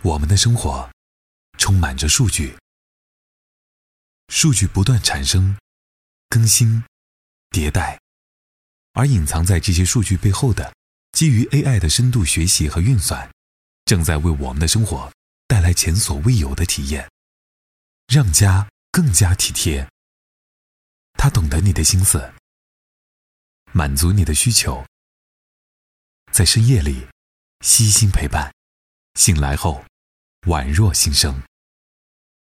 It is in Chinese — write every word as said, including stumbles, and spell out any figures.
我们的生活充满着数据，数据不断产生、更新、迭代，而隐藏在这些数据背后的基于 A I 的深度学习和运算，正在为我们的生活带来前所未有的体验，让家更加体贴。它懂得你的心思，满足你的需求，在深夜里悉心陪伴，醒来后宛若新生。